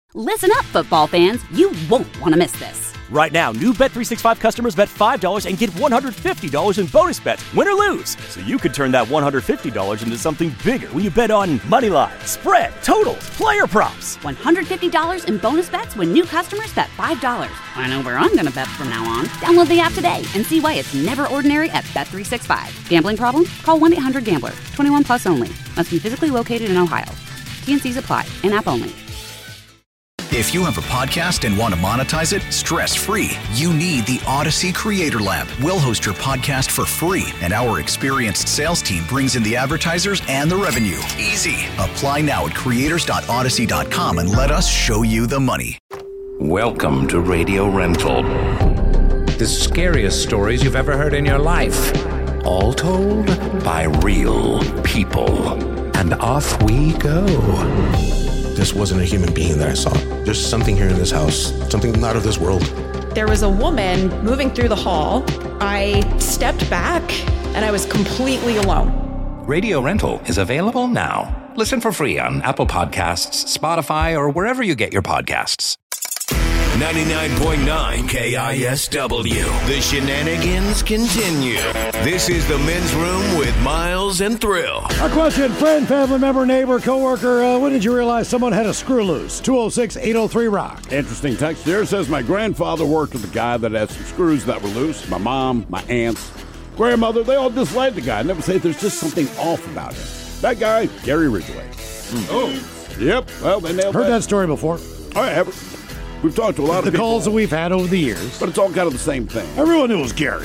Listen up, football fans. You won't want to miss this. Right now, new Bet365 customers bet $5 and get $150 in bonus bets, win or lose. So you could turn that $150 into something bigger when you bet on money line, spread, totals, player props. $150 in bonus bets when new customers bet $5. I know where I'm going to bet from now on. Download the app today and see why it's never ordinary at Bet365. Gambling problem? Call 1-800-GAMBLER. 21 plus only. Must be physically located in Ohio. T&Cs apply. In-app only. If you have a podcast and want to monetize it stress-free, you need the Odyssey Creator Lab. We'll host your podcast for free, and our experienced sales team brings in the advertisers and the revenue. Easy. Apply now at creators.odyssey.com and let us show you the money. Welcome to Radio Rental. The scariest stories you've ever heard in your life. All told by real people. And off we go. This wasn't a human being that I saw. There's something here in this house, something not of this world. There was a woman moving through the hall. I stepped back and I was completely alone. Radio Rental is available now. Listen for free on Apple Podcasts, Spotify, or wherever you get your podcasts. 99.9 KISW. The shenanigans continue. This is the Men's Room with Miles and Thrill. Our question, friend, family member, neighbor, coworker, when did you realize someone had a screw loose? 206-803-ROCK. Interesting text here. Says, my grandfather worked with a guy that had some screws that were loose. My mom, my aunts, grandmother, they all disliked the guy. Never say there's just something off about him. That guy, Gary Ridgway. Oh. Yep. Well, they nailed Heard that story before. Oh, yeah. We've talked to a lot of the people. calls that we've had over the years. But it's all kind of the same thing. Everyone knew it was Gary.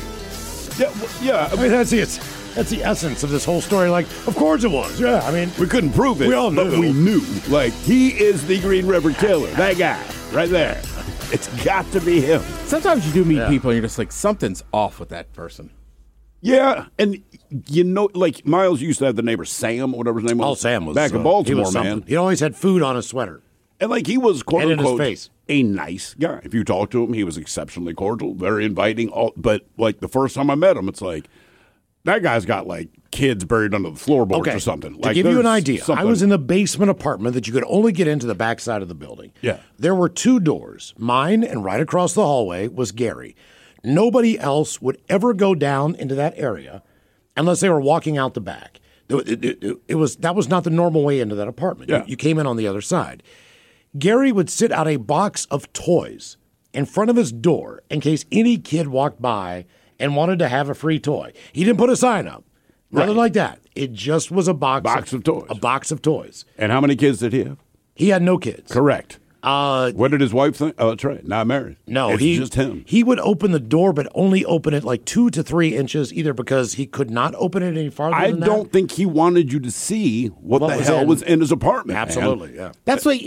Yeah. I mean, that's the essence of this whole story. Like, of course it was. Yeah, I mean. We couldn't prove it. We all knew. But we knew. Like, he is the Green River Killer. That guy. Right there. It's got to be him. Sometimes you do meet people and you're just like, something's off with that person. Yeah, and you know, like, Miles used to have the neighbor Sam, whatever his name was. Oh, Sam was. Back in Baltimore, man. He always had food on his sweater. And, like, he was, quote, and unquote, in his face. A nice guy. If you talk to him, he was exceptionally cordial, very inviting. But, like, the first time I met him, it's like, that guy's got, like, kids buried under the floorboards or something. To give you an idea, I was in the basement apartment that you could only get into the backside of the building. Yeah. There were two doors. Mine, and right across the hallway was Gary. Nobody else would ever go down into that area unless they were walking out the back. That was not the normal way into that apartment. Yeah. You came in on the other side. Gary would sit out a box of toys in front of his door in case any kid walked by and wanted to have a free toy. He didn't put a sign up. Nothing like that. It just was a box of toys. A box of toys. And how many kids did he have? He had no kids. Correct. What did his wife think? Oh, that's right. Not married. No, it's just him. He would open the door, but only open it like 2 to 3 inches, either because he could not open it any farther than that. I don't think he wanted you to see what the hell was in his apartment. Absolutely, yeah. That's what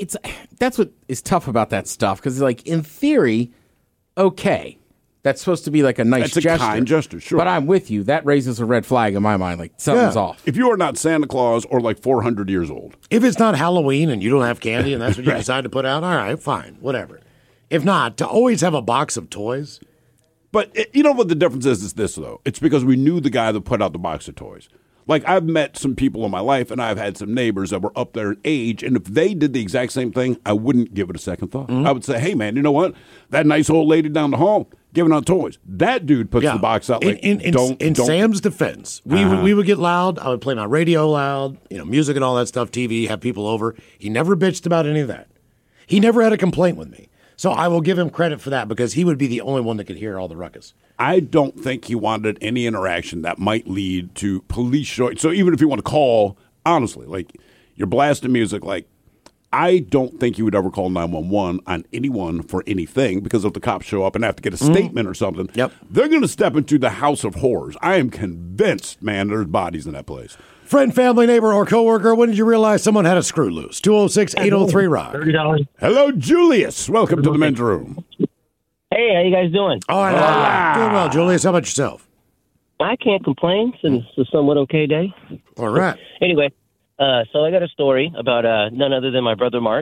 is tough about that stuff, because, like, in theory, okay, that's supposed to be like a nice gesture. That's a kind gesture, sure. But I'm with you. That raises a red flag in my mind. Like, something's off. If you are not Santa Claus or like 400 years old. If it's not Halloween and you don't have candy and that's what you decide to put out, all right, fine, whatever. If not, to always have a box of toys. But you know what the difference is this, though? It's because we knew the guy that put out the box of toys. Like, I've met some people in my life, and I've had some neighbors that were up there in age, and if they did the exact same thing, I wouldn't give it a second thought. I would say, hey, man, you know what? That nice old lady down the hall giving out toys. That dude puts the box out like, in Sam's defense, we would get loud. I would play my radio loud, music and all that stuff, TV, have people over. He never bitched about any of that. He never had a complaint with me. So I will give him credit for that because he would be the only one that could hear all the ruckus. I don't think he wanted any interaction that might lead to police showing. So even if you want to call, honestly, like, you're blasting music, like, I don't think he would ever call 911 on anyone for anything, because if the cops show up and have to get a statement or something, they're going to step into the house of horrors. I am convinced, man, there's bodies in that place. Friend, family, neighbor, or coworker, when did you realize someone had a screw loose? 206-803-ROCK. $30. Hello, Julius. Welcome to the Men's Room. Hey, how you guys doing? All right. Doing well, Julius. How about yourself? I can't complain since it's a somewhat okay day. All right. Anyway, so I got a story about none other than my brother Mark.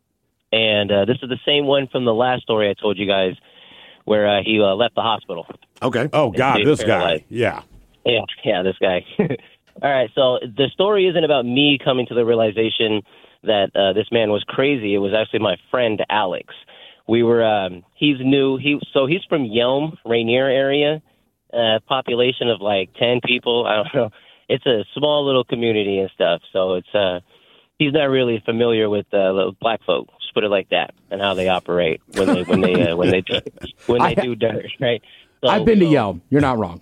And this is the same one from the last story I told you guys where he left the hospital. Okay. Oh, God, this guy. Yeah, this guy. All right, so the story isn't about me coming to the realization that this man was crazy. It was actually my friend Alex. We were he's new. He's from Yelm, Rainier area. Population of like 10 people. I don't know. It's a small little community and stuff. So it's he's not really familiar with black folk. Just put it like that, and how they operate when they do dirt, right? So, I've been to Yelm. You're not wrong.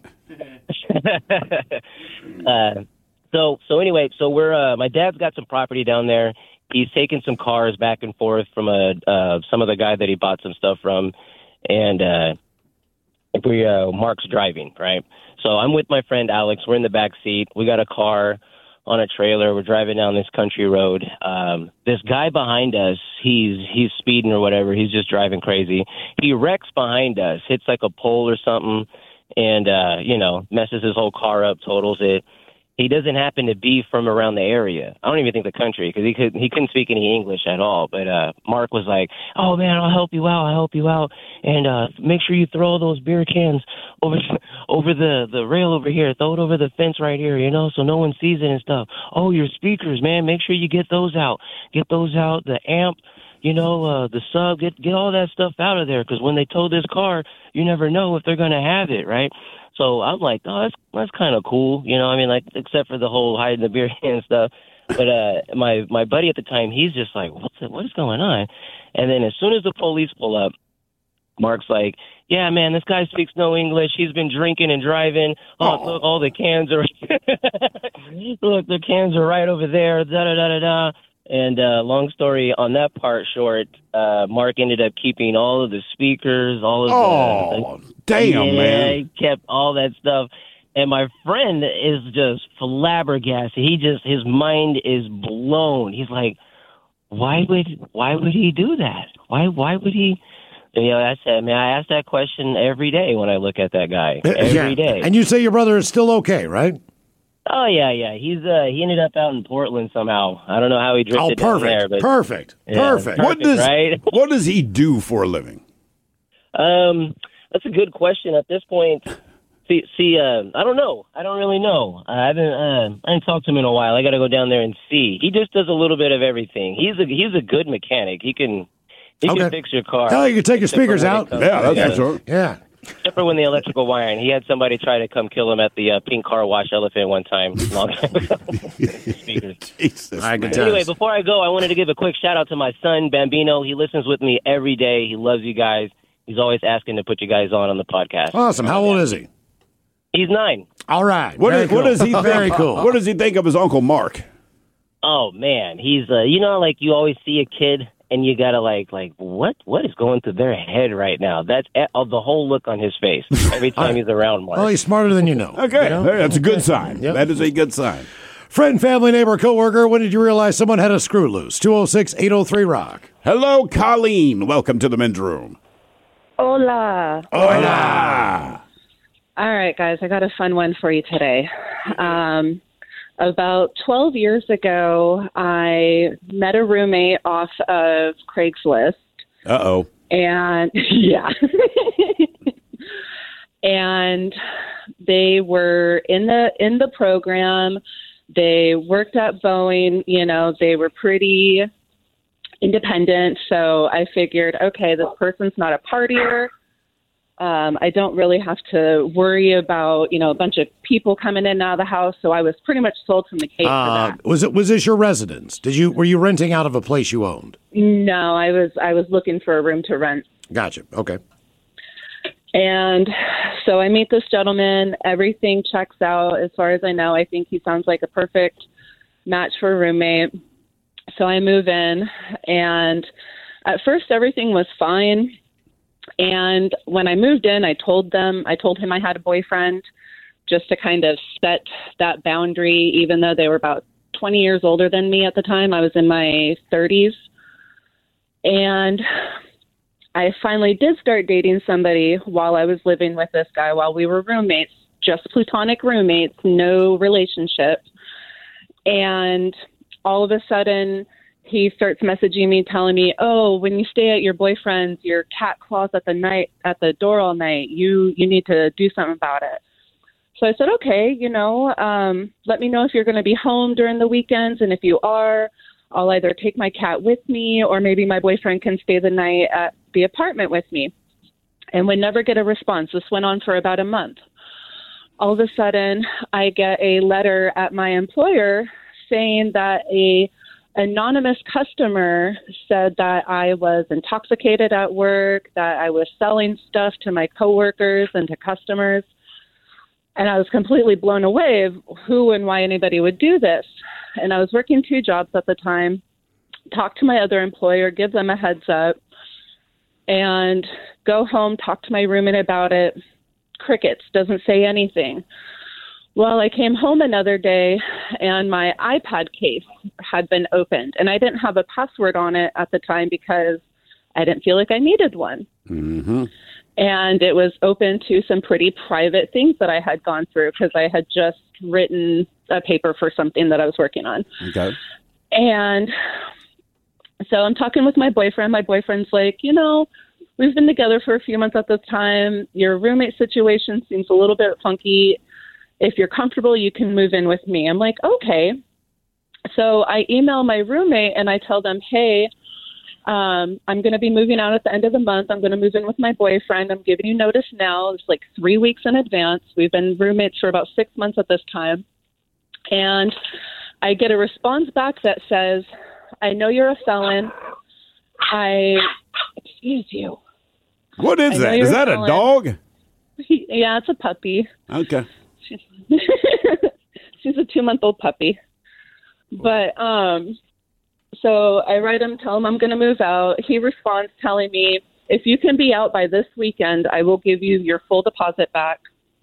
So anyway, so we're my dad's got some property down there. He's taken some cars back and forth from some of the guy that he bought some stuff from, and Mark's driving, right? So I'm with my friend Alex. We're in the back seat. We got a car on a trailer. We're driving down this country road. This guy behind us, he's speeding or whatever. He's just driving crazy. He wrecks behind us, hits like a pole or something, and messes his whole car up, totals it. He doesn't happen to be from around the area. I don't even think the country, because he couldn't speak any English at all. But Mark was like, "Oh man, I'll help you out, and make sure you throw those beer cans over the rail over here. Throw it over the fence right here, so no one sees it and stuff. Oh, your speakers, man, make sure you get those out. The amp, the sub, get all that stuff out of there, because when they tow this car, you never know if they're gonna have it, right?" So I'm like, oh, that's kind of cool, like, except for the whole hiding the beer can stuff. But my buddy at the time, he's just like, what is going on? And then as soon as the police pull up, Mark's like, yeah, man, this guy speaks no English. He's been drinking and driving. Oh, look, all the cans are look, the cans are right over there. Da da da da da. And long story on that part short, Mark ended up keeping all of the speakers, all of man. He kept all that stuff. And my friend is just flabbergasted. His mind is blown. He's like, why would he do that? Why would he? I said, man, I ask that question every day when I look at that guy. Every day. And you say your brother is still okay, right? Oh yeah. He ended up out in Portland somehow. I don't know how he drifted down there. But perfect. What does he do for a living? That's a good question. At this point, I don't know. I don't really know. I haven't talked to him in a while. I got to go down there and see. He just does a little bit of everything. He's a good mechanic. He can fix your car. Hell, you can take your speakers out. Yeah, that's for sure. Yeah. Except for when the electrical wiring. He had somebody try to come kill him at the Pink Car Wash Elephant one time. Long time ago. Speakers. Jesus, anyway, before I go, I wanted to give a quick shout out to my son, Bambino. He listens with me every day. He loves you guys. He's always asking to put you guys on the podcast. Awesome. How old is he? He's 9. All right. What does he think? Very cool. What does he think of his Uncle Mark? Oh, man. He's, like you always see a kid and you got to like, what is going through their head right now? That's the whole look on his face every time he's around Mark. Well, he's smarter than you know. Okay. That's a good sign. Yep. That is a good sign. Friend, family, neighbor, coworker, when did you realize someone had a screw loose? 206-803-ROCK. Hello, Colleen. Welcome to the men's room. Hola. Hola. All right, guys, I got a fun one for you today. About 12 years ago, I met a roommate off of Craigslist. Uh-oh. And, yeah. And they were in the program. They worked at Boeing. They were pretty independent. So I figured, okay, this person's not a partier. I don't really have to worry about, a bunch of people coming in and out of the house. So I was pretty much sold from the gate for that. Was this your residence? Were you renting out of a place you owned? No, I was looking for a room to rent. Gotcha. Okay. And so I meet this gentleman. Everything checks out as far as I know. I think he sounds like a perfect match for a roommate. So I move in, and at first everything was fine. And when I moved in, I told him I had a boyfriend, just to kind of set that boundary, even though they were about 20 years older than me at the time. I was in my 30s. And I finally did start dating somebody while I was living with this guy, while we were roommates, just platonic roommates, no relationship. And all of a sudden, he starts messaging me, telling me, "Oh, when you stay at your boyfriend's, your cat claws at the door all night. You need to do something about it." So I said, "Okay, let me know if you're going to be home during the weekends, and if you are, I'll either take my cat with me or maybe my boyfriend can stay the night at the apartment with me. And would never get a response. This went on for about a month. All of a sudden, I get a letter at my employer saying that a anonymous customer said that I was intoxicated at work, that I was selling stuff to my coworkers and to customers. And I was completely blown away of who and why anybody would do this. And I was working 2 jobs at the time, talk to my other employer, give them a heads up, and go home, talk to my roommate about it. Crickets, doesn't say anything. Well, I came home another day and my iPad case had been opened, and I didn't have a password on it at the time because I didn't feel like I needed one. Mm-hmm. And it was open to some pretty private things that I had gone through because I had just written a paper for something that I was working on. Okay. And so I'm talking with my boyfriend. My boyfriend's like, you know, we've been together for a few months at this time. Your roommate situation seems a little bit funky. If you're comfortable, you can move in with me. I'm like, okay. So I email my roommate and I tell them, hey, I'm going to be moving out at the end of the month. I'm going to move in with my boyfriend. I'm giving you notice now. It's like 3 weeks in advance. We've been roommates for about 6 months at this time. And I get a response back that says, I know you're a felon. Excuse you. What is that? Is that a dog? Yeah, it's a puppy. Okay. She's a 2-month-old puppy. But, so I write him, tell him I'm going to move out. He responds telling me, if you can be out by this weekend, I will give you your full deposit back.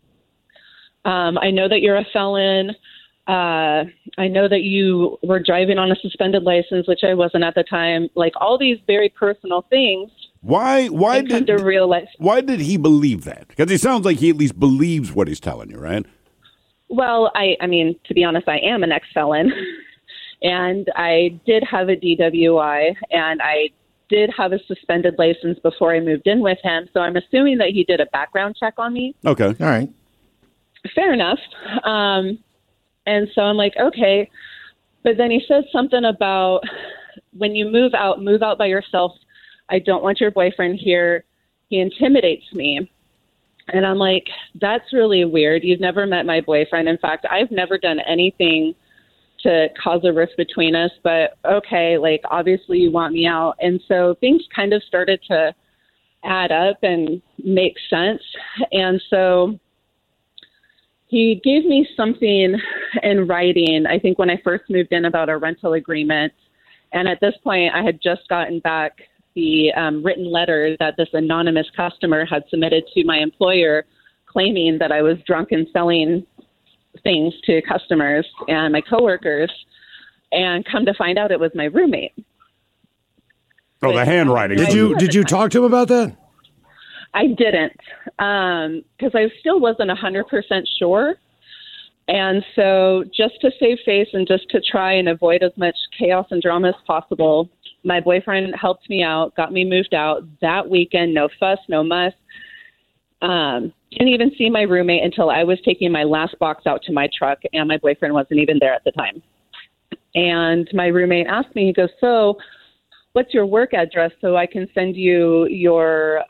I know that you're a felon. I know that you were driving on a suspended license, which I wasn't at the time. Like all these very personal things. Why did he believe that? Because he sounds like he at least believes what he's telling you, right? Well, I mean, to be honest, I am an ex-felon. And I did have a DWI, and I did have a suspended license before I moved in with him. So I'm assuming that he did a background check on me. Okay. All right. Fair enough. And so I'm like, okay. But then he says something about when you move out by yourself. I don't want your boyfriend here. He intimidates me. And I'm like, that's really weird. You've never met my boyfriend. In fact, I've never done anything to cause a rift between us, but okay, like obviously you want me out. And so things kind of started to add up and make sense. And so he gave me something in writing, I think when I first moved in, about a rental agreement. And at this point I had just gotten back the written letter that this anonymous customer had submitted to my employer claiming that I was drunk and selling things to customers and my coworkers, and come to find out it was my roommate. Oh, the handwriting. Did you talk to him about that? I didn't, because I still wasn't 100% sure. And so just to save face and just to try and avoid as much chaos and drama as possible, my boyfriend helped me out, got me moved out that weekend. No fuss, no muss. Didn't even see my roommate until I was taking my last box out to my truck, and my boyfriend wasn't even there at the time. And my roommate asked me, he goes, so what's your work address so I can send you your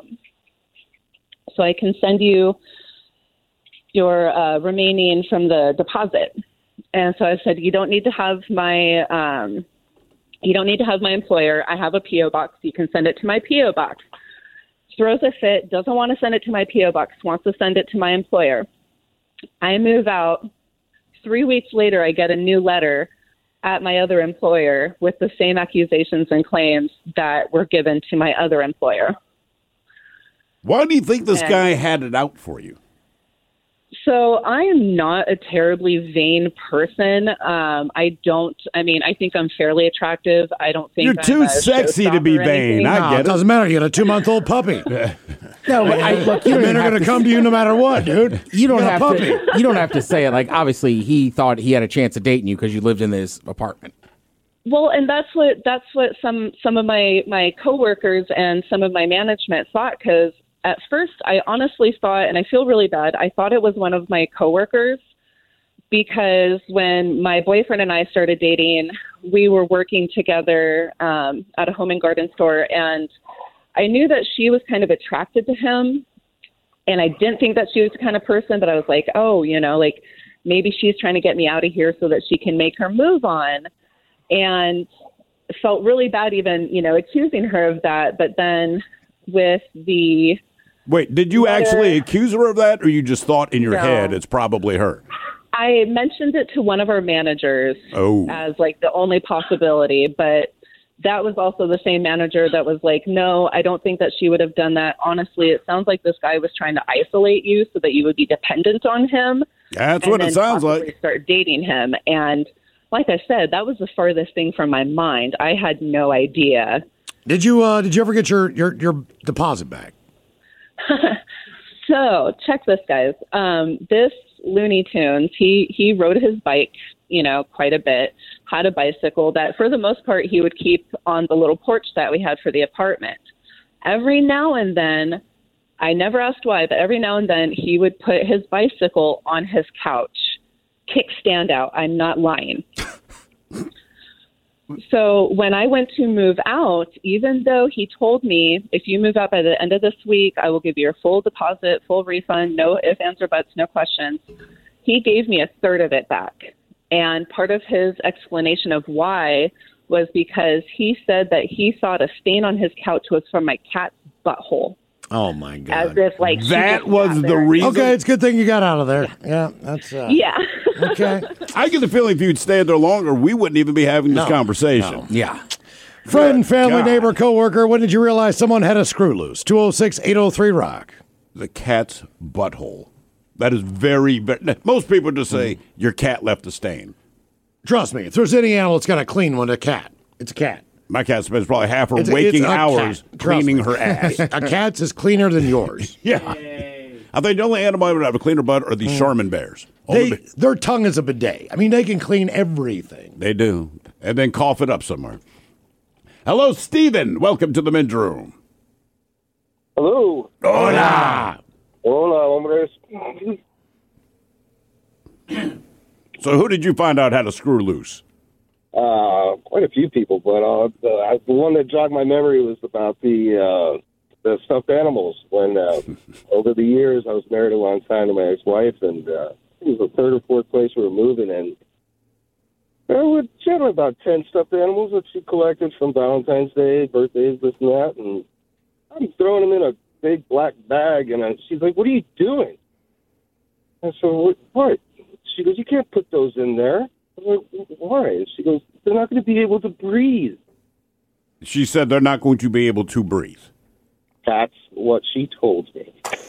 remaining from the deposit. And so I said, you don't need to have my employer. I have a P.O. box. You can send it to my P.O. box. Throws a fit, doesn't want to send it to my P.O. box, wants to send it to my employer. I move out. 3 weeks later, I get a new letter at my other employer with the same accusations and claims that were given to my other employer. Why do you think this guy had it out for you? So I am not a terribly vain person. I think I'm fairly attractive. I don't think you're too sexy to be vain. I get it. It doesn't matter. You got a 2-month-old puppy. No, look, men are going to come to you no matter what, dude. You don't have to say it. Like, obviously, he thought he had a chance of dating you because you lived in this apartment. Well, and that's what some of my coworkers and some of my management thought, because at first I honestly thought, and I feel really bad, I thought it was one of my coworkers because when my boyfriend and I started dating, we were working together at a home and garden store, and I knew that she was kind of attracted to him, and I didn't think that she was the kind of person, but I was like, oh, like maybe she's trying to get me out of here so that she can make her move on, and felt really bad even, accusing her of that. But then with the... Wait, did you actually accuse her of that, or you just thought in your head it's probably her? I mentioned it to one of our managers as like the only possibility, but that was also the same manager that was like, no, I don't think that she would have done that. Honestly, it sounds like this guy was trying to isolate you so that you would be dependent on him. That's what it sounds like. Start dating him. And like I said, that was the farthest thing from my mind. I had no idea. Did you ever get your deposit back? So check this, guys. This Looney Tunes, he rode his bike, quite a bit, had a bicycle that for the most part he would keep on the little porch that we had for the apartment. Every now and then, I never asked why, but every now and then he would put his bicycle on his couch, kickstand out. I'm not lying. So when I went to move out, even though he told me, if you move out by the end of this week, I will give you your full deposit, full refund, no ifs, ands, or buts, no questions, he gave me a third of it back. And part of his explanation of why was because he said that he thought a stain on his couch was from my cat's butthole. Oh, my God. As if, like, that was the reason? Okay, it's a good thing you got out of there. Yeah, that's... yeah. Okay. I get the feeling if you'd stayed there longer, we wouldn't even be having this conversation. No. Yeah. Friend, family, neighbor, coworker, when did you realize someone had a screw loose? 206-803-ROCK. The cat's butthole. That is very... Most people just say, your cat left a stain. Trust me, if there's any animal that's got a clean one, a cat. It's a cat. My cat spends probably half her waking hours cleaning her ass. A cat's is cleaner than yours. Yeah. I think the only animal that would have a cleaner butt are the Charmin bears. Their tongue is a bidet. I mean, they can clean everything. They do. And then cough it up somewhere. Hello, Steven. Welcome to the men's room. Hello. Hola. Hola, hombres. So who did you find out had a screw loose? Quite a few people, but the one that jogged my memory was about the stuffed animals. When over the years, I was married a long time to my ex-wife, and it was the third or fourth place we were moving, and she had about 10 stuffed animals that she collected from Valentine's Day, birthdays, this and that, and I'm throwing them in a big black bag, and she's like, "What are you doing?" I said, "What?" She goes, "You can't put those in there." I was like, "Why?" She goes, "They're not going to be able to breathe." She said they're not going to be able to breathe. That's what she told me.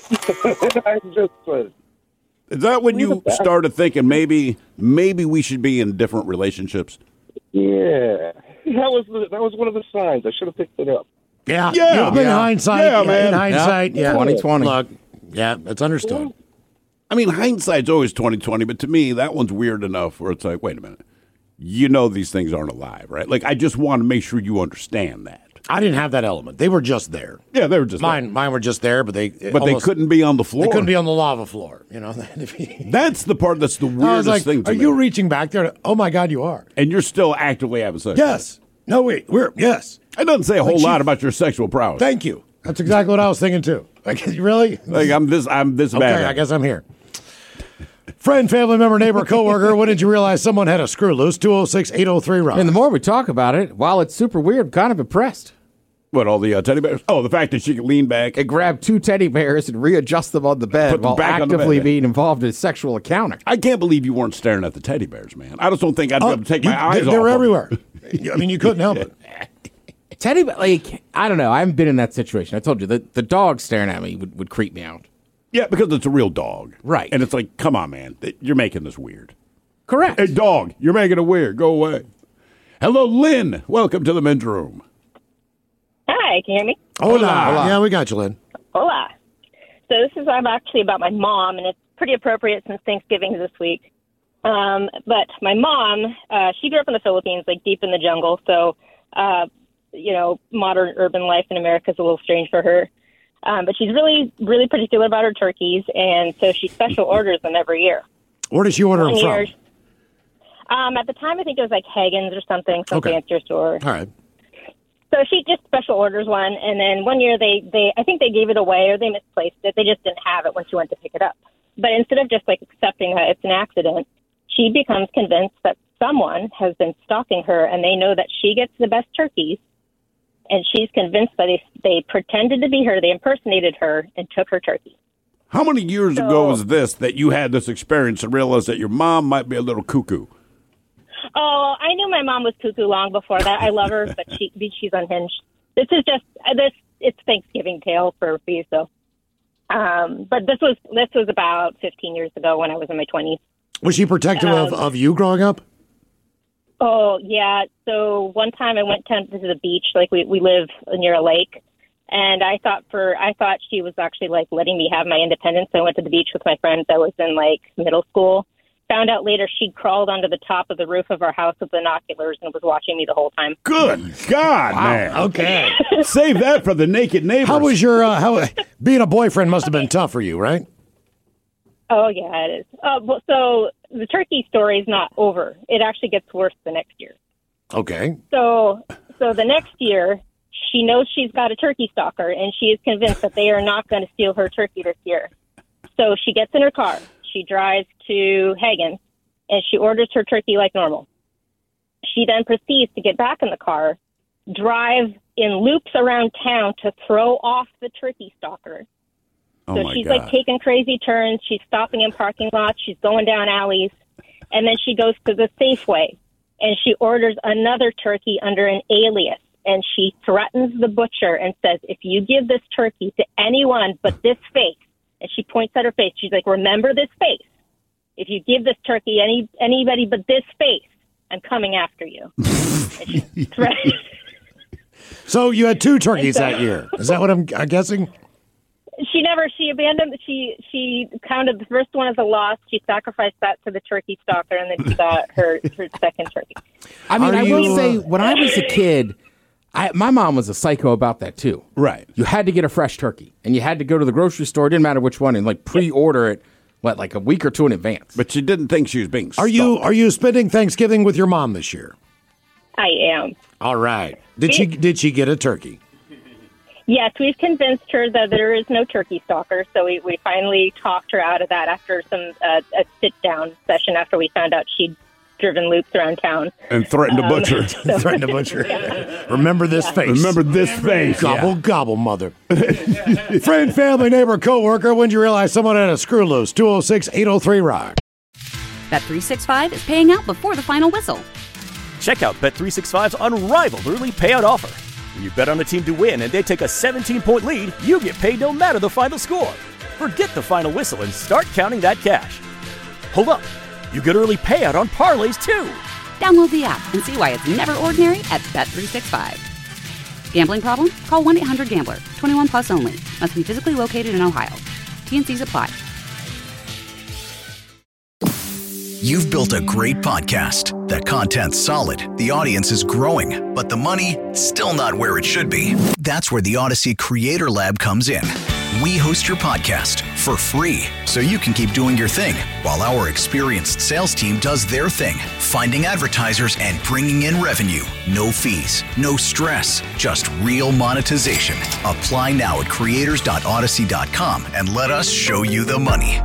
I just said, is that when you started thinking maybe we should be in different relationships? Yeah, that was one of the signs. I should have picked it up. Yeah, yeah. In hindsight, yeah, man. In hindsight, yeah. 2020. Look, yeah, that's understood. I mean, hindsight's always 20/20, but to me, that one's weird enough where it's like, wait a minute, these things aren't alive, right? Like, I just want to make sure you understand that. I didn't have that element. They were just there. Yeah, they were just Mine were just there, but they couldn't be on the floor. They couldn't be on the lava floor. That's the part that's the weirdest thing to me. Are you reaching back there? Oh my God, you are. And you're still actively having sex. Yes. No, wait. Yes. It doesn't say a whole lot about your sexual prowess. Thank you. That's exactly what I was thinking too. Like, really? Like, I'm this bad. Okay, I guess I'm here. Friend, family member, neighbor, coworker, when did you realize someone had a screw loose? 206-803-ROCK. And the more we talk about it, while it's super weird, I'm kind of impressed. What, all the teddy bears? Oh, the fact that she could lean back. And grab 2 teddy bears and readjust them on the bed while actively being involved in a sexual encounter. I can't believe you weren't staring at the teddy bears, man. I just don't think I'd be able to take my eyes off. They were everywhere. I mean, you couldn't help it. Teddy bear, I don't know. I haven't been in that situation. I told you, the dog staring at me would creep me out. Yeah, because it's a real dog. Right. And it's like, come on, man. You're making this weird. Correct. Hey, dog, you're making it weird. Go away. Hello, Lynn. Welcome to the men's room. Hi, can you hear me? Hola. Yeah, we got you, Lynn. Hola. So this is actually about my mom, and it's pretty appropriate since Thanksgiving is this week. But my mom, she grew up in the Philippines, like deep in the jungle. So, modern urban life in America is a little strange for her. But she's really, really particular about her turkeys, and so she special orders them every year. Where did she order them from? At the time, I think it was like Hagen's or something, some fancier store. All right. So she just special orders one, and then one year I think they gave it away or they misplaced it. They just didn't have it when she went to pick it up. But instead of just like accepting that it's an accident, she becomes convinced that someone has been stalking her, and they know that she gets the best turkeys, and she's convinced that they pretended to be her, they impersonated her, and took her turkey. How many years ago was this that you had this experience and realized that your mom might be a little cuckoo? Oh, I knew my mom was cuckoo long before that. I love her, but she's unhinged. This is just it's Thanksgiving tale for me. So, but this was about 15 years ago when I was in my 20s. Was she protective of you growing up? Oh yeah. So one time I went to the beach. Like we live near a lake, and I thought she was actually like letting me have my independence. So I went to the beach with my friends. I was in like middle school. Found out later she crawled onto the top of the roof of our house with binoculars and was watching me the whole time. Good God, man. Okay. Save that for the naked neighbors. How was your, being a boyfriend must have been tough for you, right? Oh, yeah, it is. Well, so the turkey story is not over. It actually gets worse the next year. Okay. So the next year, she knows she's got a turkey stalker, and she is convinced that they are not going to steal her turkey this year. So she gets in her car. She drives to Hagen, and she orders her turkey like normal. She then proceeds to get back in the car, drive in loops around town to throw off the turkey stalker. So she's like taking crazy turns. She's stopping in parking lots. She's going down alleys. And then she goes to the Safeway, and she orders another turkey under an alias. And she threatens the butcher and says, if you give this turkey to anyone but this face, and she points at her face. She's like, remember this face. If you give this turkey anybody but this face, I'm coming after you. So you had 2 turkeys that year. Is that what I'm guessing? She abandoned, she counted the first one as a loss. She sacrificed that to the turkey stalker, and then she got her second turkey. I mean, I will say, when I was a kid, my mom was a psycho about that too. Right. You had to get a fresh turkey, and you had to go to the grocery store. It didn't matter which one, and like pre-order it, like a week or 2 in advance. But she didn't think she was being stalked. Are you spending Thanksgiving with your mom this year? I am. All right. Did she get a turkey? Yes, we've convinced her that there is no turkey stalker. So we finally talked her out of that after a sit down session after we found out she'd driven loops around town. And threatened to butcher. Threatened to butcher. Yeah. Remember this face. Remember this face. Gobble, gobble, mother. Friend, family, neighbor, coworker, when did you realize someone had a screw loose? 206-803-ROCK. Bet365 is paying out before the final whistle. Check out Bet365's unrivaled early payout offer. When you bet on a team to win and they take a 17-point lead, you get paid no matter the final score. Forget the final whistle and start counting that cash. Hold up. You get early payout on parlays, too. Download the app and see why it's never ordinary at Bet365. Gambling problem? Call 1-800-GAMBLER. 21 plus only. Must be physically located in Ohio. T&Cs apply. You've built a great podcast. The content's solid, the audience is growing, but the money, still not where it should be. That's where the Odyssey Creator Lab comes in. We host your podcast for free, so you can keep doing your thing, while our experienced sales team does their thing, finding advertisers and bringing in revenue. No fees, no stress, just real monetization. Apply now at creators.odyssey.com and let us show you the money.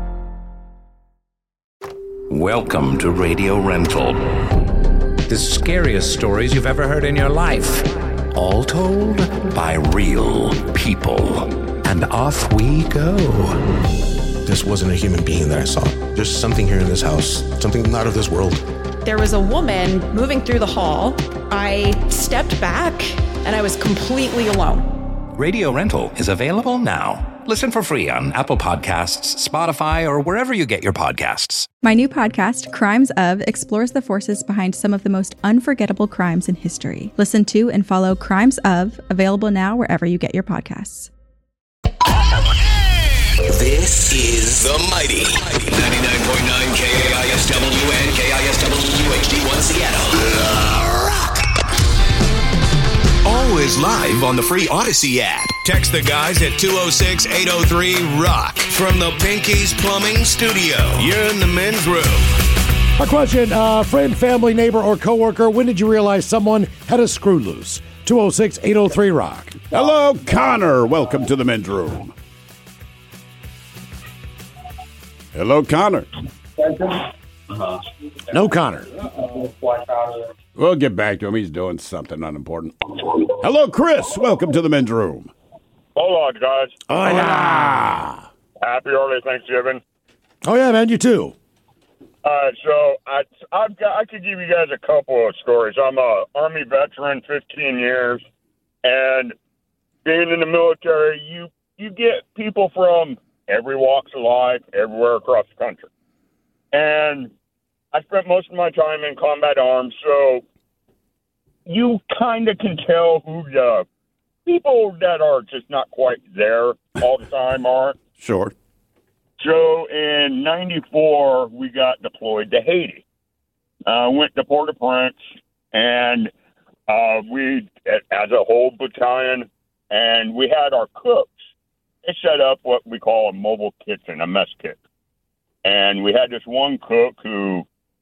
Welcome to Radio Rental. The scariest stories you've ever heard in your life. All told by real people. And off we go. This wasn't a human being that I saw. There's something here in this house, something not of this world. There was a woman moving through the hall. I stepped back, and I was completely alone. Radio Rental is available now. Listen for free on Apple Podcasts, Spotify, or wherever you get your podcasts. My new podcast, Crimes Of, explores the forces behind some of the most unforgettable crimes in history. Listen to and follow Crimes Of, available now wherever you get your podcasts. This is The Mighty 99.9 KISW and KISW HD1 Seattle. The Rock. always live on the free Odyssey app. Text the guys at 206-803-ROCK from the Pinky's Plumbing Studio. You're in the men's room. A question, friend, family, neighbor, or coworker, when did you realize someone had a screw loose? 206-803-ROCK. Hello, Connor. Welcome to the men's room. Hello, Connor. No Connor. We'll get back to him. He's doing something unimportant. Hello, Chris. Welcome to the men's room. Hold on, guys. Hola. Happy early Thanksgiving. Oh, yeah, man, you too. All right, so I could give you guys a couple of stories. I'm a Army veteran, 15 years, and being in the military, you get people from every walks of life, everywhere across the country. And I spent most of my time in combat arms, so you kind of can tell who the people that are just not quite there all the time are. Sure. So in 94, we got deployed to Haiti. Went to Port-au-Prince, and we, as a whole battalion, and we had our cooks. They set up what we call a mobile kitchen, a mess kit. And we had this one cook who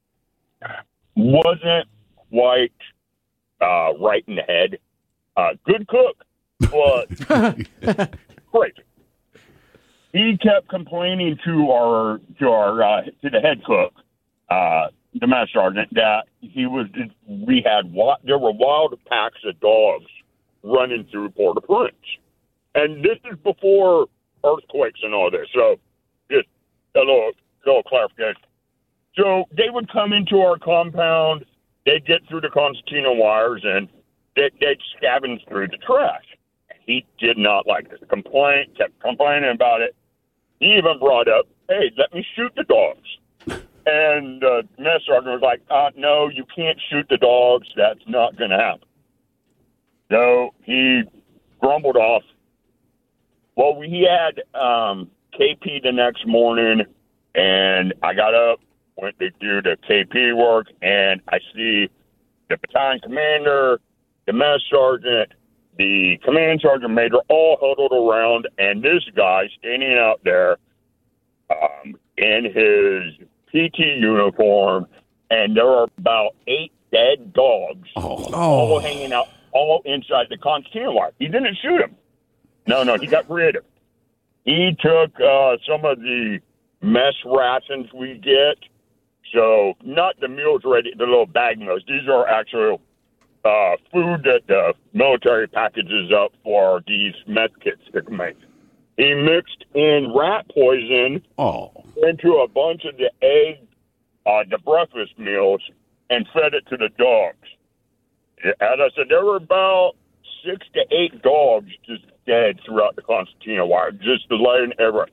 wasn't quite right in the head. Good cook, but crazy. He kept complaining to the head cook, the master sergeant, that there were wild packs of dogs running through Port-au-Prince, and this is before earthquakes and all this. So, just a little clarification. So they would come into our compound, they'd get through the concertina wires, and they'd scavenge through the trash. He did not like this. Kept complaining about it. He even brought up, hey, let me shoot the dogs. And the mess sergeant was like, no, you can't shoot the dogs. That's not going to happen. So he grumbled off. Well, we had KP the next morning, and I got up, went to do the KP work, and I see the battalion commander, the mess sergeant, the command sergeant major all huddled around, and this guy standing out there in his PT uniform, and there are about 8 dead dogs all hanging out, all inside the concertina wire. He didn't shoot them. No, he got creative. He took some of the mess rations we get, so not the meals ready, the little bag meals. These are actual food that the military packages up for these mess kits to make. He mixed in rat poison into a bunch of the egg, the breakfast meals, and fed it to the dogs. As I said, there were about 6 to 8 dogs just dead throughout the concertina wire, just laying everywhere.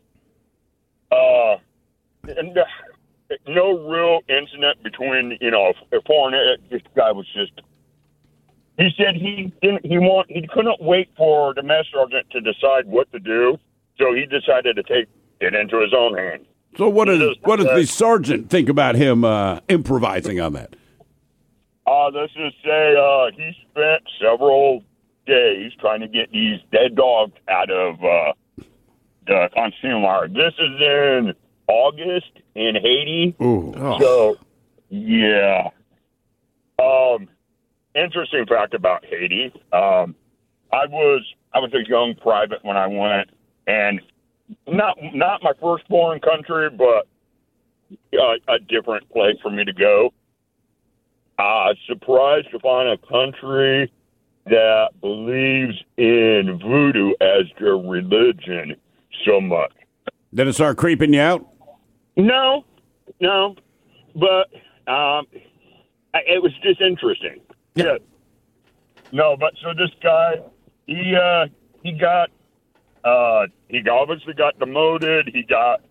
And no real incident between, foreign. This guy was just. He said he couldn't wait for the mess sergeant to decide what to do, so he decided to take it into his own hands. So what does the sergeant think about him improvising on that? Let's just say he spent several days trying to get these dead dogs out of the concertina wire. This is in August in Haiti. Ooh. So, yeah. Interesting fact about Haiti. I was a young private when I went, and not my first foreign country, but a different place for me to go. Surprised to find a country that believes in voodoo as their religion so much. Did it start creeping you out? No, but it was just interesting. Yeah. No, but so this guy, he obviously got demoted. He got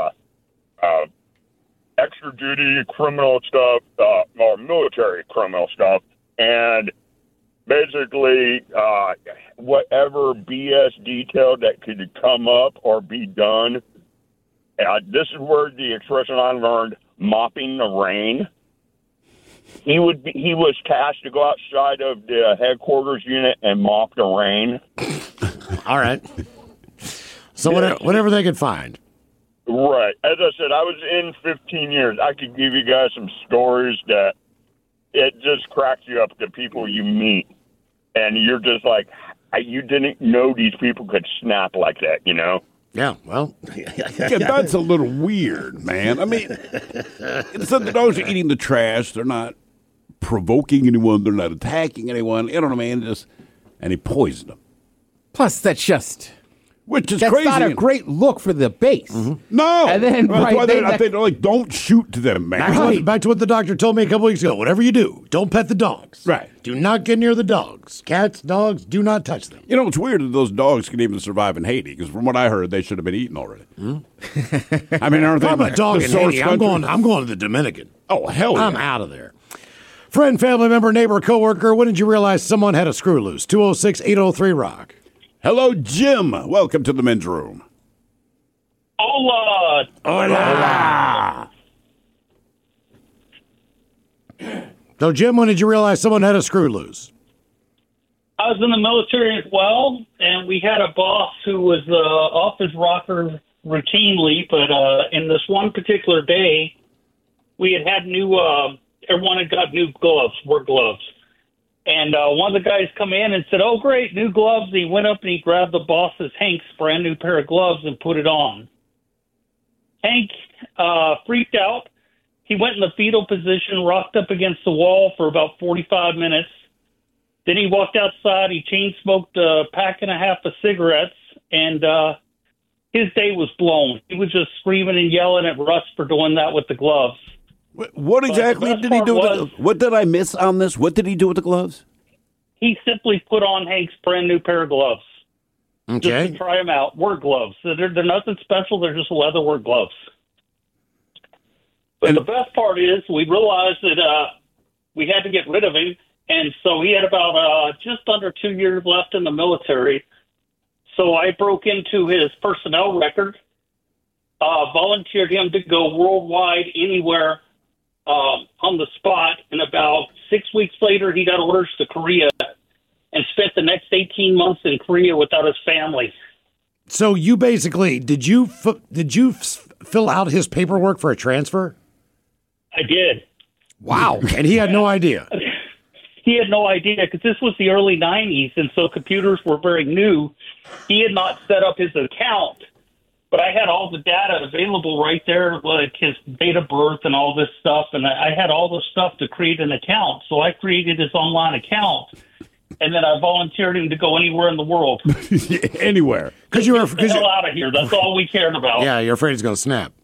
extra duty criminal stuff, or military criminal stuff, and basically whatever BS detail that could come up or be done. This is where the expression I learned, mopping the rain. he was tasked to go outside of the headquarters unit and mop the rain. All right. So whatever they could find. Right. As I said, I was in 15 years. I could give you guys some stories that it just cracks you up, the people you meet. And you're just like, you didn't know these people could snap like that, you know? Yeah, well. Yeah, that's a little weird, man. I mean, so the dogs are eating the trash. They're not provoking anyone. They're not attacking anyone. You know what I mean? And he poisoned them. Plus, that's just... Which is that's crazy. That's not a great look for the base. Mm-hmm. No. And then, that's why they're like, don't shoot to them, man. Back to what the doctor told me a couple weeks ago. Whatever you do, don't pet the dogs. Right. Do not get near the dogs. Cats, dogs, do not touch them. You know, it's weird that those dogs can even survive in Haiti, because from what I heard, they should have been eaten already. I mean, aren't they? I'm a dog in Haiti. I'm going to the Dominican. Oh, hell yeah. I'm out of there. Friend, family member, neighbor, coworker, when did you realize someone had a screw loose? 206-803-ROCK. Hello, Jim. Welcome to the men's room. Hola. Hola. So, Jim, when did you realize someone had a screw loose? I was in the military as well, and we had a boss who was off his rocker routinely, but in this one particular day, we had new, everyone had got new gloves, work gloves. And one of the guys come in and said, "Oh, great, new gloves." And he went up and he grabbed the boss's, Hank's, brand new pair of gloves and put it on. Hank freaked out. He went in the fetal position, rocked up against the wall for about 45 minutes. Then he walked outside. He chain smoked a pack and a half of cigarettes, and his day was blown. He was just screaming and yelling at Russ for doing that with the gloves. What exactly did he do? What did I miss on this? What did he do with the gloves? He simply put on Hank's brand new pair of gloves. Okay. Just to try them out. Work gloves. They're nothing special. They're just leather work gloves. But the best part is we realized that we had to get rid of him. And so he had about just under 2 years left in the military. So I broke into his personnel record, volunteered him to go worldwide anywhere on the spot. And about 6 weeks later, he got orders to Korea and spent the next 18 months in Korea without his family. So you basically, did you fill out his paperwork for a transfer? I did. Wow. And he had no idea. He had no idea because this was the early 90s, and so computers were very new. He had not set up his account, but I had all the data available right there, like his date of birth and all this stuff, and I had all the stuff to create an account. So I created his online account, and then I volunteered him to go anywhere in the world. Anywhere. Because you were Get the hell out of here. That's all we cared about. Yeah, you're afraid he's going to snap.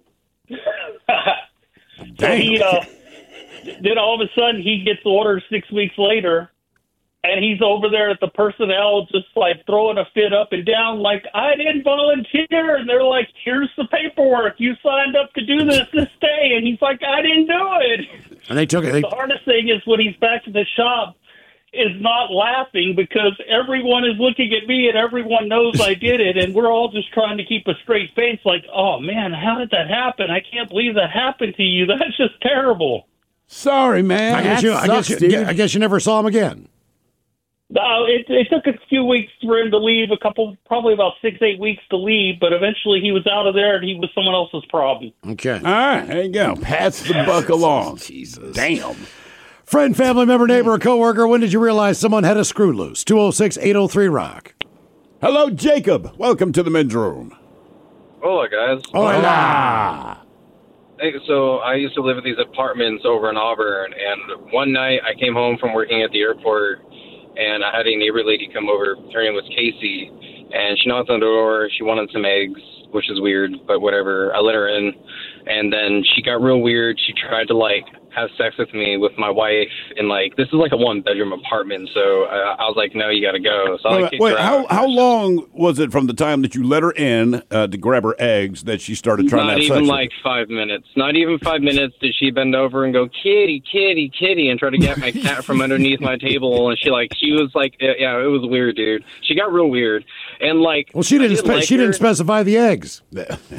So he, then all of a sudden he gets orders 6 weeks later, and he's over there at the personnel just like throwing a fit up and down like, "I didn't volunteer." And they're like, "Here's the paperwork. You signed up to do this day." And he's like, "I didn't do it." And they took it. The hardest thing is when he's back at the shop is not laughing because everyone is looking at me and everyone knows I did it. And we're all just trying to keep a straight face like, "Oh, man, how did that happen? I can't believe that happened to you. That's just terrible." Sorry, man. I guess you never saw him again. No, it took a few weeks for him to leave, probably about 6-8 weeks to leave, but eventually he was out of there and he was someone else's problem. Okay. All right, there you go. Pass the buck along. Jesus. Damn. Friend, family member, neighbor, or coworker, when did you realize someone had a screw loose? 206-803-ROCK. Hello, Jacob. Welcome to the men's room. Hola, guys. Hola. Hey, so I used to live in these apartments over in Auburn, and one night I came home from working at the airport, and I had a neighbor lady come over. Her name was Casey, and she knocked on the door. She wanted some eggs, which is weird, but whatever. I let her in, and then she got real weird. She tried to, have sex with me with my wife, and, this is, a one-bedroom apartment, so I was like, "No, you got to go." So I kicked her out. How long was it from the time that you let her in to grab her eggs that she started trying to have sex? Not even 5 minutes. Not even 5 minutes did she bend over and go, "Kitty, kitty, kitty," and try to get my cat from underneath my table. And she was like, yeah, it was weird, dude. She got real weird. And well, she didn't specify the eggs.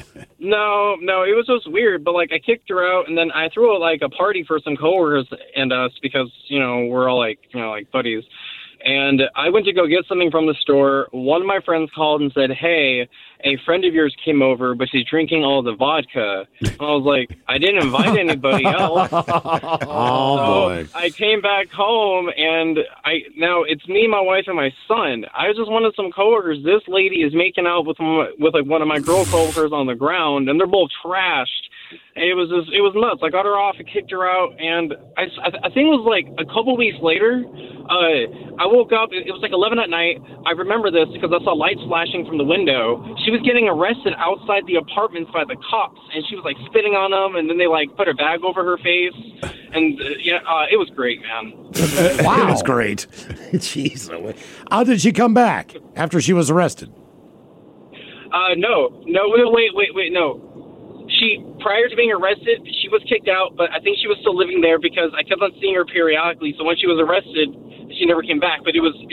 No, it was just weird. But like, I kicked her out, and then I threw like a party for some coworkers and us because we're all like buddies. And I went to go get something from the store. One of my friends called and said, "Hey, a friend of yours came over, but she's drinking all the vodka." And I was like, "I didn't invite anybody else." Boy. I came back home, and now it's me, my wife, and my son. I just wanted some coworkers. This lady is making out with like one of my girl coworkers on the ground, and they're both trashed. And it was nuts. I got her off and kicked her out, and I think it was like a couple weeks later. I woke up. It was like 11 at night. I remember this because I saw lights flashing from the window. She was getting arrested outside the apartments by the cops, and she was like spitting on them, and then they like put her bag over her face, and it was great, man. Wow, it was great. Jeez, how did she come back after she was arrested? No, wait, no. Prior to being arrested, she was kicked out, but I think she was still living there because I kept on seeing her periodically. So when she was arrested, she never came back. But it was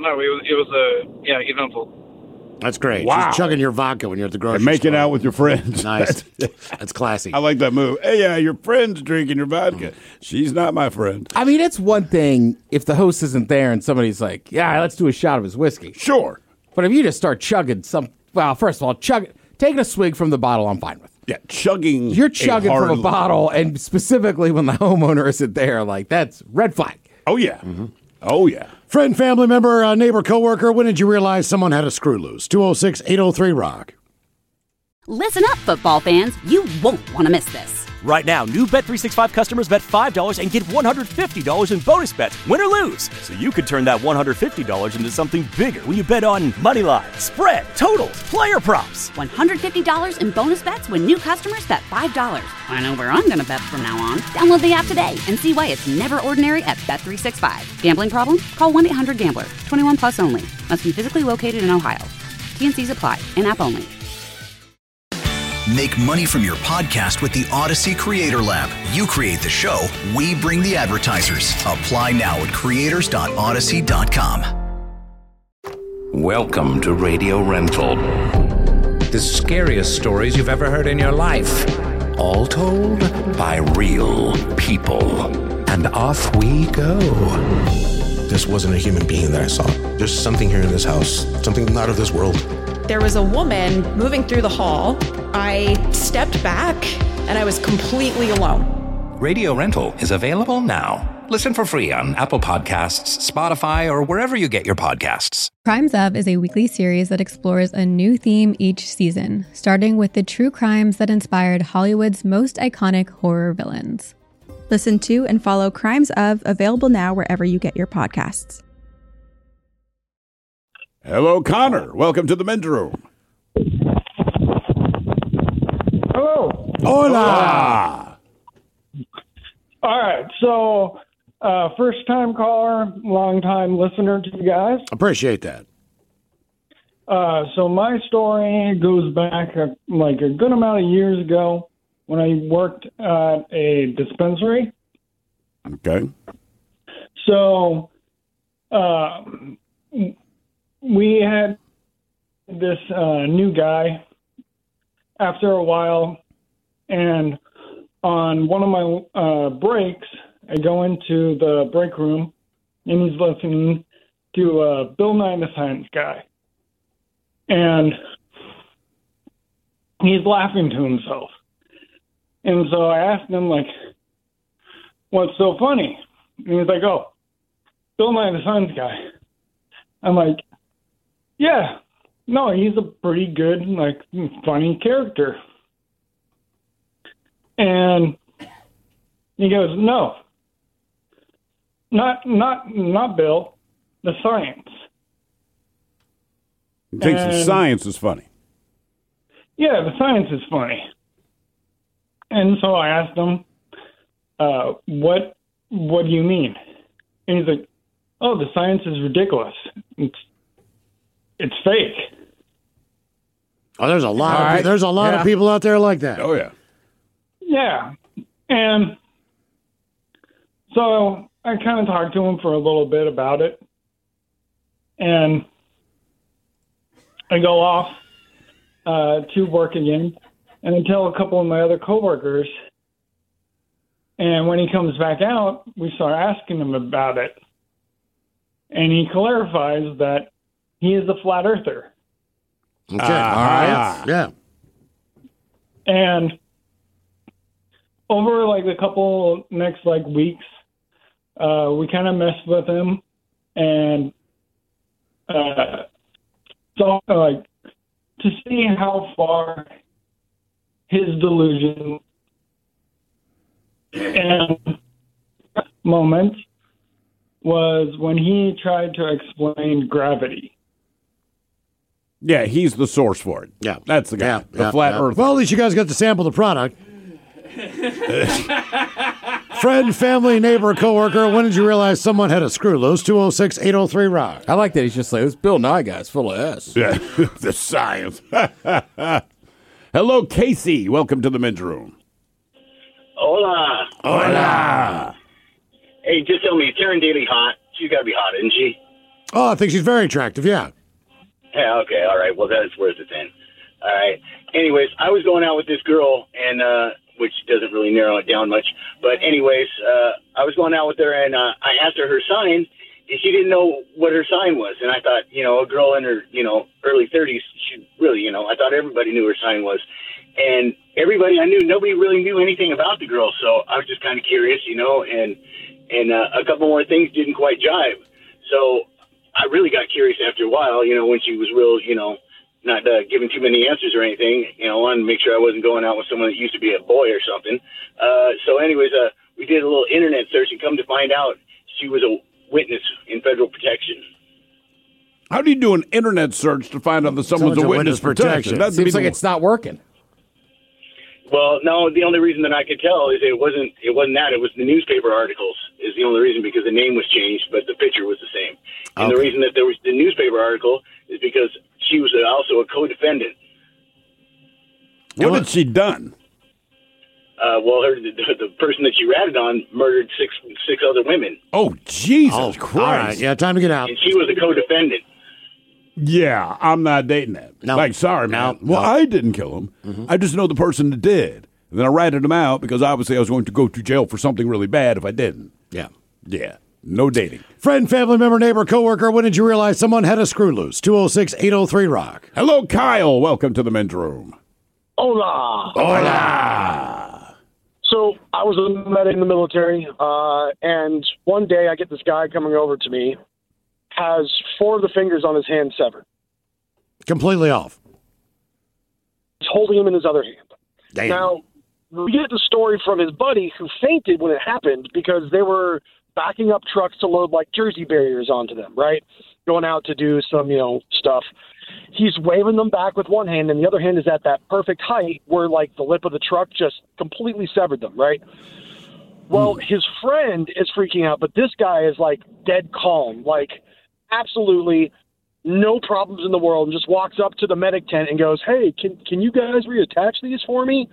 eventful. That's great. Wow. Just chugging your vodka when you're at the grocery And making store. out with your friends. Nice. That's classy. I like that move. Hey, yeah, your friend's drinking your vodka. She's not my friend. I mean, it's one thing if the host isn't there and somebody's like, "Yeah, let's do a shot of his whiskey." Sure. But if you just start chugging first of all, taking a swig from the bottle, I'm fine with. Yeah, chugging. You're chugging from a bottle, and specifically when the homeowner isn't there, like that's red flag. Oh yeah, Mm-hmm. Oh yeah. Friend, family member, neighbor, coworker. When did you realize someone had a screw loose? 206-803-ROCK. Listen up, football fans. You won't want to miss this. Right now, new Bet365 customers bet $5 and get $150 in bonus bets, win or lose. So you could turn that $150 into something bigger when you bet on money line, spread, totals, player props. $150 in bonus bets when new customers bet $5. I know where I'm going to bet from now on. Download the app today and see why it's never ordinary at Bet365. Gambling problem? Call 1-800-GAMBLER. 21 plus only. Must be physically located in Ohio. T&Cs apply. In-app only. Make money from your podcast with the Odyssey Creator Lab. You create the show, we bring the advertisers. Apply now at creators.odyssey.com. Welcome to Radio Rental. The scariest stories you've ever heard in your life. All told by real people. And off we go. This wasn't a human being that I saw. There's something here in this house, something not of this world. There was a woman moving through the hall. I stepped back, and I was completely alone. Radio Rental is available now. Listen for free on Apple Podcasts, Spotify, or wherever you get your podcasts. Crimes Of is a weekly series that explores a new theme each season, starting with the true crimes that inspired Hollywood's most iconic horror villains. Listen to and follow Crimes Of, available now wherever you get your podcasts. Hello, Connor. Welcome to the men's room. Hello. Hola. All right. So, first time caller, long time listener to you guys. Appreciate that. So my story goes back like a good amount of years ago when I worked at a dispensary. Okay. So, we had this new guy after a while, and on one of my breaks, I go into the break room, and he's listening to Bill Nye the Science Guy. And he's laughing to himself. And so I asked him, like, what's so funny? And he's like, oh, Bill Nye the Science Guy. I'm like, yeah, no, he's a pretty good, like, funny character. And he goes, no, not Bill, the science. He thinks the science is funny. Yeah, the science is funny. And so I asked him, what do you mean? And he's like, oh, the science is ridiculous. It's fake. Oh, there's a lot. There's a lot of people out there like that. Oh yeah. Yeah, and so I kind of talked to him for a little bit about it, and I go off to work again, and I tell a couple of my other coworkers. And when he comes back out, we start asking him about it. And he clarifies that he is a flat earther. Okay. All right. Yeah. And over like the couple next like weeks, we kind of messed with him and thought like to see how far his delusion and moment was when he tried to explain gravity. Yeah, he's the source for it. Yeah. That's the guy. The flat earth. Well, at least you guys got to sample the product. Friend, family, neighbor, coworker, when did you realize someone had a screw loose? 206-803-ROCK. I like that he's just like, this Bill Nye guy's full of S. Yeah, the science. Hello, Casey. Welcome to the men's room. Hola. Hola. Hey, just tell me, is Taryn Daly hot? She's got to be hot, isn't she? Oh, I think she's very attractive, yeah. Yeah, okay, all right. Well, that is worth it then. All right. Anyways, I was going out with this girl, and which doesn't really narrow it down much. But anyways, I was going out with her, and I asked her sign, and she didn't know what her sign was. And I thought, a girl in her, early 30s, she really, I thought everybody knew her sign was. And everybody I knew, nobody really knew anything about the girl. So I was just kind of curious, and a couple more things didn't quite jive. So I really got curious after a while, when she was real, not giving too many answers or anything. I wanted to make sure I wasn't going out with someone that used to be a boy or something. So anyways, we did a little internet search and come to find out she was a witness in federal protection. How do you do an internet search to find out that someone's a witness protection? That seems like it's not working. Well, no, the only reason that I could tell is it wasn't that. It was the newspaper articles is the only reason, because the name was changed, but the picture was the same. And the reason that there was the newspaper article is because she was also a co-defendant. What had she done? Well, the person that she ratted on murdered six other women. Oh, Jesus Christ. All right, yeah, time to get out. And she was a co-defendant. Yeah, I'm not dating that. No. Like, sorry, man. Well, I didn't kill him. Mm-hmm. I just know the person that did. And then I ratted him out because obviously I was going to go to jail for something really bad if I didn't. Yeah. Yeah. No dating. Friend, family member, neighbor, coworker, when did you realize someone had a screw loose? 206-803-ROCK. Hello, Kyle. Welcome to the men's room. Hola. Hola. So I was a medic in the military, and one day I get this guy coming over to me, has 4 of the fingers on his hand severed. Completely off. He's holding them in his other hand. Damn. Now, we get the story from his buddy who fainted when it happened because they were backing up trucks to load, like, Jersey barriers onto them, right? Going out to do some, stuff. He's waving them back with one hand, and the other hand is at that perfect height where, like, the lip of the truck just completely severed them, right? Well, his friend is freaking out, but this guy is, like, dead calm, like, absolutely no problems in the world, and just walks up to the medic tent and goes, hey, can you guys reattach these for me?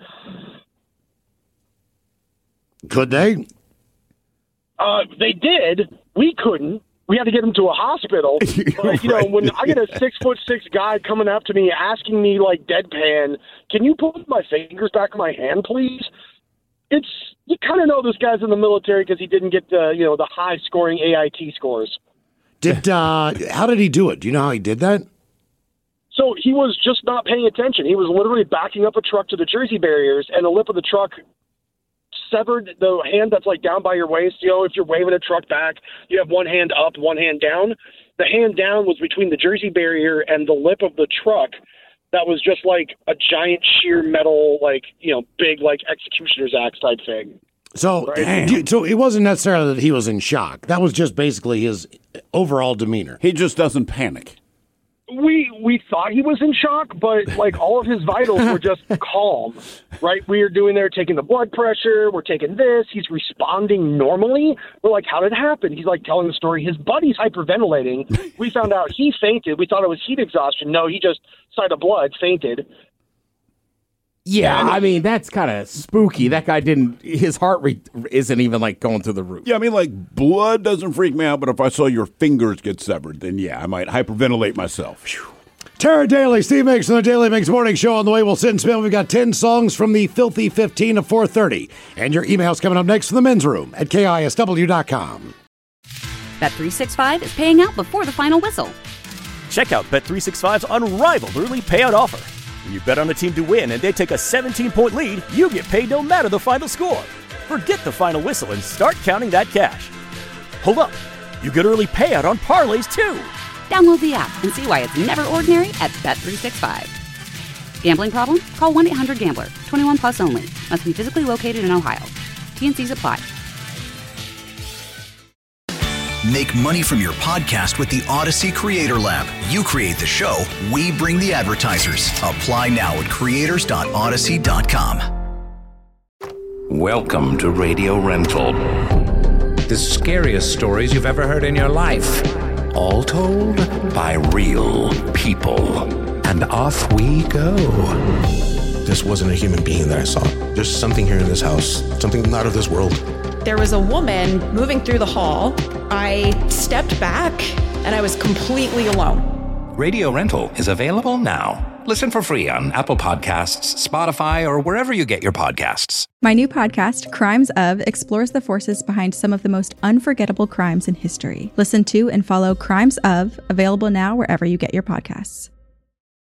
Could they? They did. We couldn't. We had to get him to a hospital. But, when I get a 6'6" guy coming up to me asking me, like, deadpan, can you put my fingers back in my hand, please? You kind of know this guy's in the military because he didn't get the high-scoring AIT scores. How did he do it? Do you know how he did that? So he was just not paying attention. He was literally backing up a truck to the Jersey barriers, and the lip of the truck severed the hand that's, like, down by your waist. If you're waving a truck back, you have one hand up, one hand down. The hand down was between the Jersey barrier and the lip of the truck. That was just like a giant sheer metal, like, big, like, executioner's axe type thing. So, so it wasn't necessarily that he was in shock. That was just basically his overall demeanor. He just doesn't panic. We thought he was in shock, but, like, all of his vitals were just calm, right? We are doing there, taking the blood pressure, we're taking this, he's responding normally. We're like, how did it happen? He's, like, telling the story. His buddy's hyperventilating. We found out he fainted. We thought it was heat exhaustion. No, he just, sight of blood, fainted. Yeah, I mean, that's kind of spooky. That guy his heart rate isn't even, like, going through the roof. Yeah, I mean, like, blood doesn't freak me out, but if I saw your fingers get severed, then, yeah, I might hyperventilate myself. Tara Daly, Steve Mix on the Daily Mix Morning Show on the way. We'll sit and spin. We've got 10 songs from the Filthy 15 of 4:30. And your email's coming up next from the men's room at KISW.com. Bet365 is paying out before the final whistle. Check out Bet365's unrivaled early payout offer. When you bet on a team to win and they take a 17-point lead, you get paid no matter the final score. Forget the final whistle and start counting that cash. Hold up. You get early payout on parlays, too. Download the app and see why it's never ordinary at Bet365. Gambling problem? Call 1-800-GAMBLER. 21 plus only. Must be physically located in Ohio. T&Cs apply. Make money from your podcast with the Odyssey Creator Lab. You create the show, we bring the advertisers. Apply now at creators.odyssey.com. Welcome to Radio Rental. The scariest stories you've ever heard in your life. All told by real people. And off we go. This wasn't a human being that I saw. There's something here in this house, something not of this world. There was a woman moving through the hall. I stepped back and I was completely alone. Radio Rental is available now. Listen for free on Apple Podcasts, Spotify, or wherever you get your podcasts. My new podcast, Crimes Of, explores the forces behind some of the most unforgettable crimes in history. Listen to and follow Crimes Of, available now wherever you get your podcasts.